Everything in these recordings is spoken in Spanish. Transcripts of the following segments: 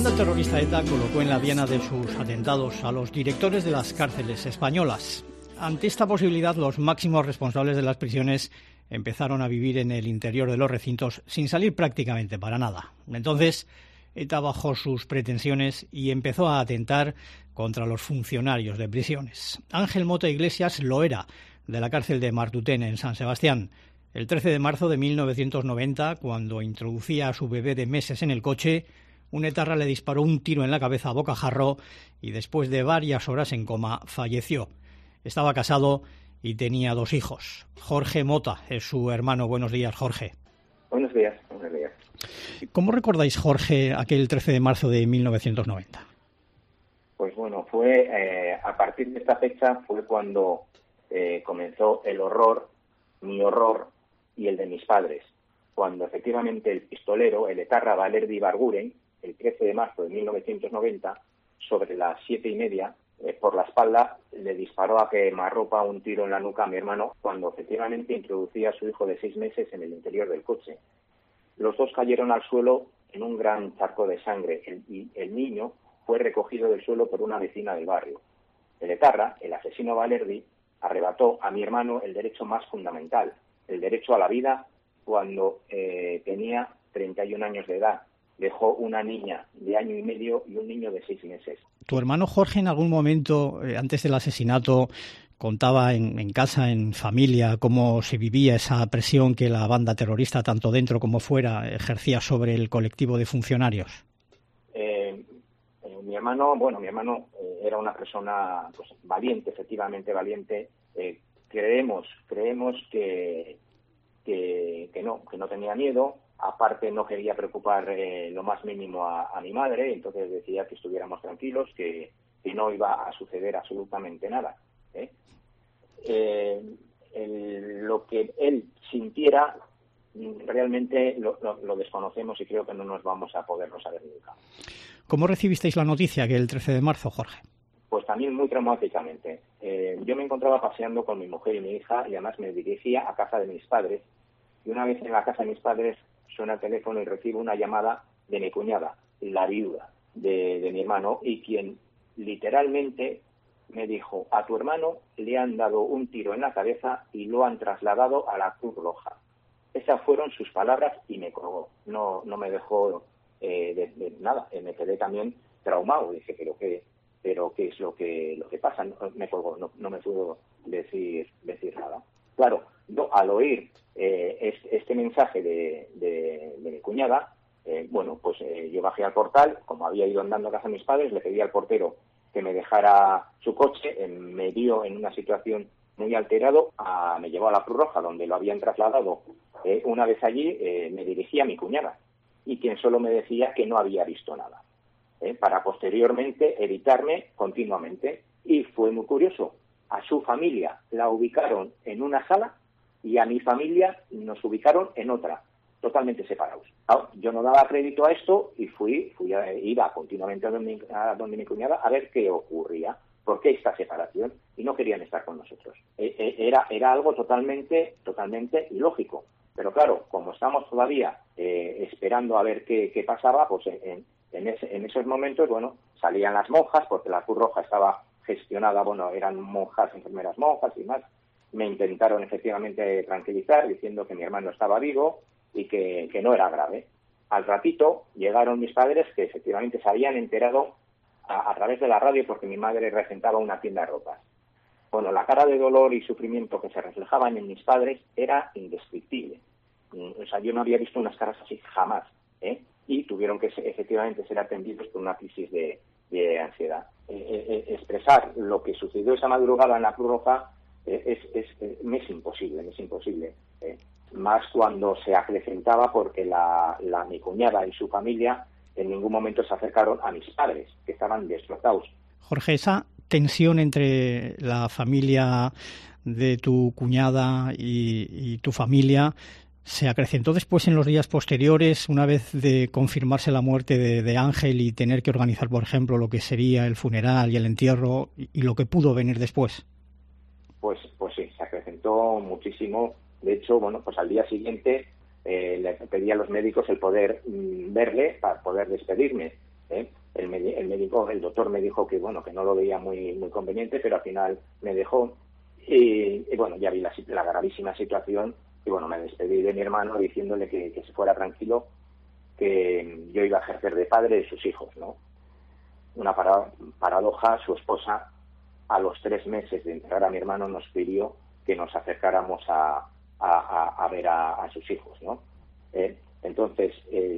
banda terrorista ETA colocó en la diana de sus atentados a los directores de las cárceles españolas. Ante esta posibilidad, los máximos responsables de las prisiones empezaron a vivir en el interior de los recintos sin salir prácticamente para nada. Entonces, ETA bajó sus pretensiones y empezó a atentar contra los funcionarios de prisiones. Ángel Mota Iglesias lo era, de la cárcel de Martutén, en San Sebastián. El 13 de marzo de 1990, cuando introducía a su bebé de meses en el coche, un etarra le disparó un tiro en la cabeza a bocajarro y después de varias horas en coma falleció. Estaba casado y tenía 2 hijos. Jorge Mota es su hermano. Buenos días, Jorge. Buenos días, buenos días. ¿Cómo recordáis, Jorge, aquel 13 de marzo de 1990? Pues bueno, fue a partir de esta fecha fue cuando comenzó el horror, mi horror y el de mis padres. Cuando efectivamente el pistolero, el etarra Valerdi Ibarguren, el 13 de marzo de 1990, sobre las 7:30, por la espalda, le disparó a quemarropa un tiro en la nuca a mi hermano cuando efectivamente introducía a su hijo de 6 meses en el interior del coche. Los dos cayeron al suelo en un gran charco de sangre y el niño fue recogido del suelo por una vecina del barrio. El etarra, el asesino Valerdi, arrebató a mi hermano el derecho más fundamental, el derecho a la vida, cuando tenía 31 años de edad. Dejó una niña de 1 año y medio y un niño de 6 meses. ¿Tu hermano Jorge en algún momento, antes del asesinato, contaba en casa, en familia, cómo se vivía esa presión que la banda terrorista, tanto dentro como fuera, ejercía sobre el colectivo de funcionarios? Mi hermano era una persona pues valiente, efectivamente valiente. Creemos que no tenía miedo. Aparte, no quería preocupar lo más mínimo a mi madre, entonces decía que estuviéramos tranquilos, que no iba a suceder absolutamente nada. Lo que él sintiera realmente lo desconocemos y creo que no nos vamos a poderlo saber nunca. ¿Cómo recibisteis la noticia que el 13 de marzo, Jorge? Pues también muy traumáticamente. Yo me encontraba paseando con mi mujer y mi hija y además me dirigía a casa de mis padres. Y una vez en la casa de mis padres suena el teléfono y recibo una llamada de mi cuñada, la viuda de mi hermano, y quien literalmente me dijo: a tu hermano le han dado un tiro en la cabeza y lo han trasladado a la Cruz Roja. Esas fueron sus palabras y me colgó. No me dejó de nada. Me quedé también traumado. Dije, pero ¿qué es lo que pasa? Me colgó, no me pudo decir nada. Claro, yo al oír este mensaje de mi cuñada, yo bajé al portal, como había ido andando a casa de mis padres, le pedí al portero que me dejara su coche, me vio en una situación muy alterado, me llevó a la Cruz Roja, donde lo habían trasladado. Una vez allí me dirigí a mi cuñada, y quien solo me decía que no había visto nada, para posteriormente evitarme continuamente. Y fue muy curioso, a su familia la ubicaron en una sala y a mi familia nos ubicaron en otra, totalmente separados. Yo no daba crédito a esto y iba continuamente a donde mi cuñada a ver qué ocurría, por qué esta separación, y no querían estar con nosotros. Era algo totalmente ilógico. Pero claro, como estamos todavía esperando a ver qué pasaba, pues en esos momentos, salían las monjas, porque la Cruz Roja estaba gestionada, eran monjas, enfermeras monjas y más. Me intentaron efectivamente tranquilizar diciendo que mi hermano estaba vivo y que no era grave. Al ratito llegaron mis padres, que efectivamente se habían enterado a través de la radio, porque mi madre regentaba una tienda de ropas. La cara de dolor y sufrimiento que se reflejaban en mis padres era indescriptible. Yo no había visto unas caras así jamás, y tuvieron que efectivamente ser atendidos por una crisis de ansiedad. Expresar lo que sucedió esa madrugada en la Cruz Roja me es imposible. Más cuando se acrecentaba porque mi cuñada y su familia en ningún momento se acercaron a mis padres, que estaban destrozados. Jorge, esa tensión entre la familia de tu cuñada y tu familia se acrecentó después en los días posteriores, una vez de confirmarse la muerte de Ángel y tener que organizar, por ejemplo, lo que sería el funeral y el entierro y lo que pudo venir después. Pues sí, se acrecentó muchísimo. De hecho, al día siguiente le pedí a los médicos el poder verle para poder despedirme. el doctor me dijo que bueno, que no lo veía muy conveniente, pero al final me dejó. Y bueno, ya vi la gravísima situación y bueno, me despedí de mi hermano diciéndole que se fuera tranquilo, que yo iba a ejercer de padre de sus hijos, ¿no? Una paradoja, su esposa, a los 3 meses de enterrar a mi hermano, nos pidió que nos acercáramos a ver a sus hijos, ¿no? Entonces,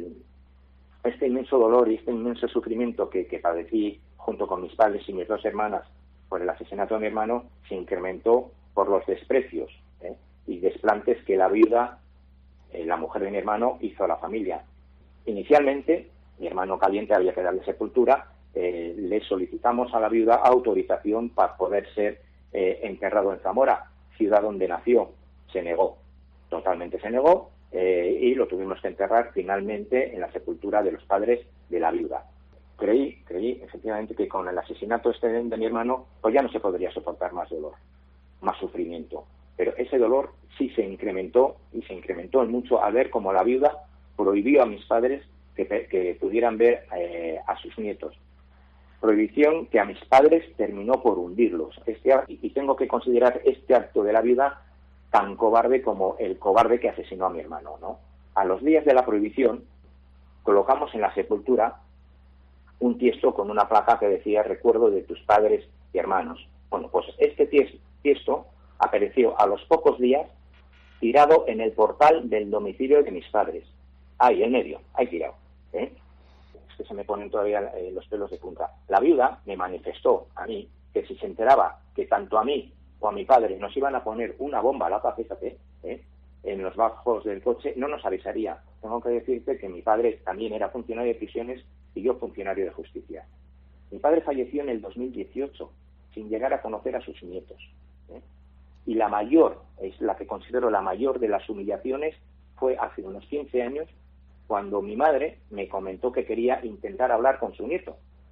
este inmenso dolor y este inmenso sufrimiento que padecí junto con mis padres y mis 2 hermanas por el asesinato de mi hermano se incrementó por los desprecios y desplantes que la viuda, la mujer de mi hermano, hizo a la familia. Inicialmente, mi hermano caliente había que darle sepultura, le solicitamos a la viuda autorización para poder ser enterrado en Zamora, ciudad donde nació. Se negó, totalmente se negó, y lo tuvimos que enterrar finalmente en la sepultura de los padres de la viuda. Creí efectivamente que con el asesinato de mi hermano pues ya no se podría soportar más dolor, más sufrimiento, pero ese dolor sí se incrementó y se incrementó en mucho al ver como la viuda prohibió a mis padres que pudieran ver a sus nietos. Prohibición que a mis padres terminó por hundirlos. Y tengo que considerar este acto de la viuda tan cobarde como el cobarde que asesinó a mi hermano, ¿no? A los días de la prohibición colocamos en la sepultura un tiesto con una placa que decía recuerdo de tus padres y hermanos. Bueno, pues este tiesto apareció a los pocos días tirado en el portal del domicilio de mis padres. Ahí, en medio, ahí tirado. Es que se me ponen todavía los pelos de punta. La viuda me manifestó a mí que si se enteraba que tanto a mí o a mi padre nos iban a poner una bomba a la paz, fíjate, en los bajos del coche, no nos avisaría. Tengo que decirte que mi padre también era funcionario de prisiones y yo funcionario de justicia. Mi padre falleció en el 2018, sin llegar a conocer a sus nietos. Y la mayor, es la que considero la mayor de las humillaciones, fue hace unos 15 años, cuando mi madre me comentó que quería intentar hablar con su nieto.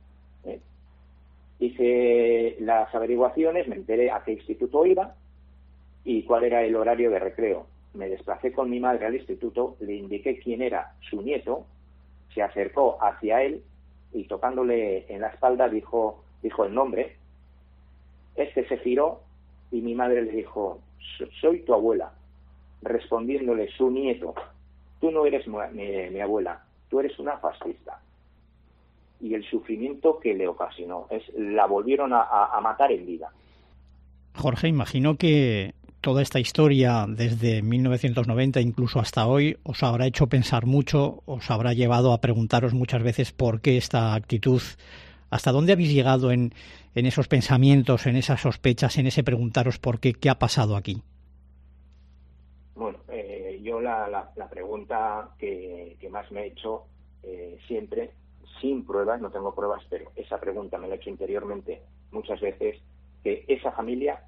Hice las averiguaciones, me enteré a qué instituto iba y cuál era el horario de recreo. Me desplacé con mi madre al instituto, le indiqué quién era su nieto, se acercó hacia él y tocándole en la espalda dijo el nombre. Este se giró y mi madre le dijo, soy tu abuela, respondiéndole su nieto, tú no eres mi abuela, tú eres una fascista. Y el sufrimiento que le ocasionó, la volvieron a matar en vida. Jorge, imagino que toda esta historia desde 1990 incluso hasta hoy os habrá hecho pensar mucho, os habrá llevado a preguntaros muchas veces por qué esta actitud. ¿Hasta dónde habéis llegado en esos pensamientos, en esas sospechas, en ese preguntaros por qué ha pasado aquí? Bueno, yo la pregunta que más me he hecho siempre, sin pruebas, no tengo pruebas, pero esa pregunta me la he hecho interiormente muchas veces, que esa familia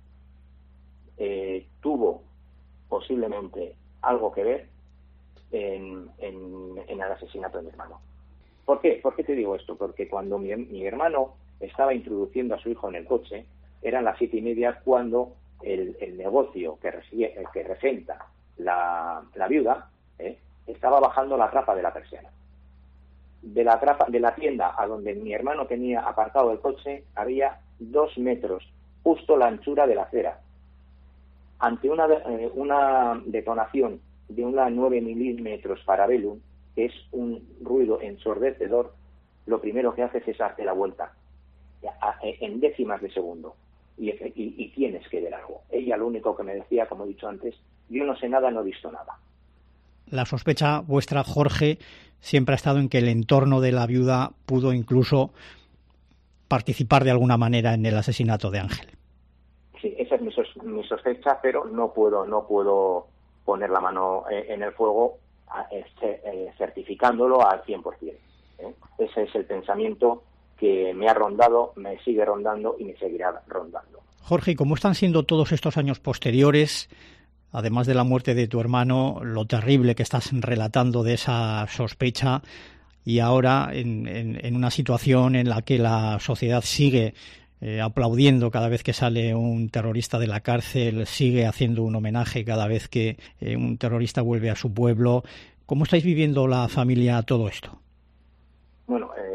tuvo posiblemente algo que ver en el asesinato de mi hermano. ¿Por qué? ¿Por qué te digo esto? Porque cuando mi hermano estaba introduciendo a su hijo en el coche, eran las 7:30 cuando el negocio que regenta la viuda estaba bajando la trapa de la persiana. De la tienda a donde mi hermano tenía aparcado el coche había 2 metros, justo la anchura de la acera. Ante una detonación de una 9 milímetros Parabellum, que es un ruido ensordecedor, lo primero que haces es darte la vuelta en décimas de segundo y tienes que ver algo. Ella lo único que me decía, como he dicho antes, yo no sé nada, no he visto nada. La sospecha vuestra, Jorge, siempre ha estado en que el entorno de la viuda pudo incluso participar de alguna manera en el asesinato de Ángel. Sí, esa es mi sospecha, pero no puedo poner la mano en el fuego certificándolo al 100%. Ese es el pensamiento que me ha rondado, me sigue rondando y me seguirá rondando. Jorge, ¿y cómo están siendo todos estos años posteriores, además de la muerte de tu hermano, lo terrible que estás relatando de esa sospecha y ahora en una situación en la que la sociedad sigue aplaudiendo cada vez que sale un terrorista de la cárcel, sigue haciendo un homenaje cada vez que un terrorista vuelve a su pueblo? ¿Cómo estáis viviendo la familia todo esto? Bueno,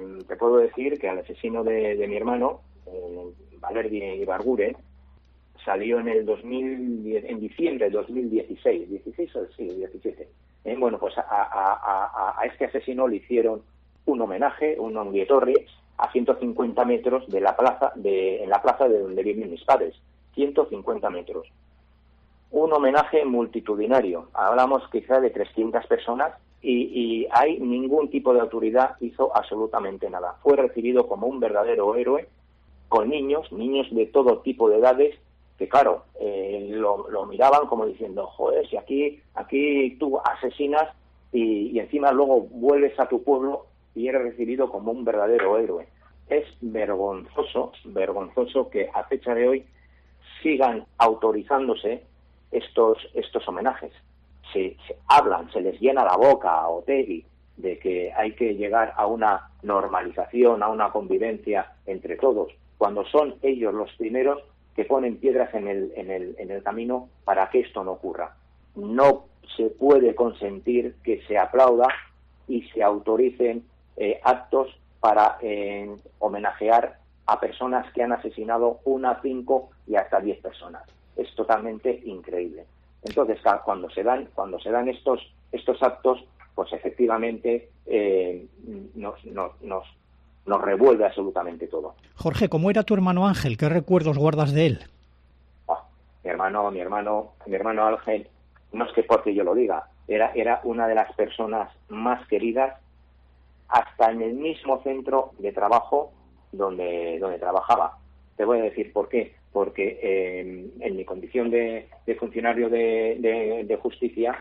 te puedo decir que al asesino de mi hermano, Valerdi Ibarguren, salió en diciembre de 2016, 16 o sí, 17. Bueno, pues a este asesino le hicieron un homenaje, un onguietorri, a 150 metros de la plaza, en la plaza de donde viven mis padres. 150 metros. Un homenaje multitudinario. Hablamos quizá de 300 personas y hay ningún tipo de autoridad hizo absolutamente nada. Fue recibido como un verdadero héroe, con niños de todo tipo de edades, que claro, lo miraban como diciendo, joder, si aquí tú asesinas y encima luego vuelves a tu pueblo y eres recibido como un verdadero héroe. Es vergonzoso que a fecha de hoy sigan autorizándose estos homenajes. Se hablan, se les llena la boca a Otegi de que hay que llegar a una normalización, a una convivencia entre todos, cuando son ellos los primeros que ponen piedras en el camino para que esto no ocurra. No se puede consentir que se aplauda y se autoricen actos para homenajear a personas que han asesinado 1, 5 y hasta 10 personas. Es totalmente increíble. Entonces, cuando se dan estos actos, pues efectivamente nos revuelve absolutamente todo. Jorge, ¿cómo era tu hermano Ángel? ¿Qué recuerdos guardas de él? Mi hermano Ángel, no es que porque yo lo diga, era una de las personas más queridas, hasta en el mismo centro de trabajo donde trabajaba. Te voy a decir por qué. Porque en mi condición de funcionario de justicia,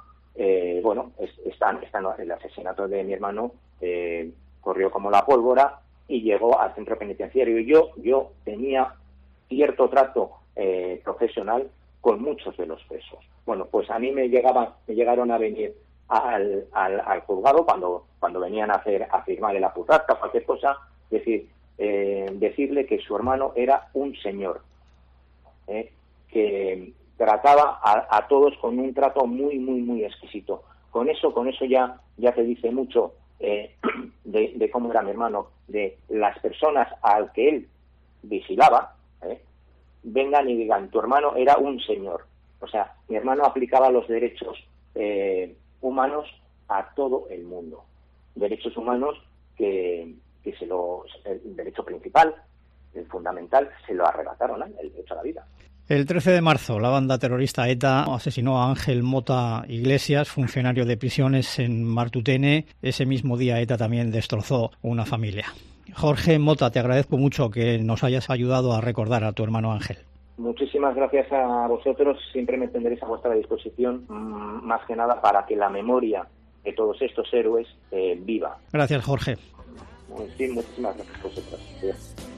el asesinato de mi hermano corrió como la pólvora y llegó al centro penitenciario. Y yo tenía cierto trato profesional con muchos de los presos. Bueno, pues a mí me llegaron a venir al juzgado cuando venían a firmar el apurrasca, cualquier cosa, decirle que su hermano era un señor, que trataba a todos con un trato muy, muy, muy exquisito. Con eso ya te dice mucho de cómo era mi hermano, de las personas al que él vigilaba, vengan y digan, tu hermano era un señor. O sea, mi hermano aplicaba los derechos humanos a todo el mundo. Derechos humanos que el derecho principal, el fundamental, se lo arrebataron, el derecho a la vida. El 13 de marzo, la banda terrorista ETA asesinó a Ángel Mota Iglesias, funcionario de prisiones en Martutene. Ese mismo día ETA también destrozó una familia. Jorge Mota, te agradezco mucho que nos hayas ayudado a recordar a tu hermano Ángel. Muchísimas gracias a vosotros. Siempre me tendréis a vuestra disposición, más que nada para que la memoria de todos estos héroes viva. Gracias, Jorge. Sí, muchísimas gracias a vosotros.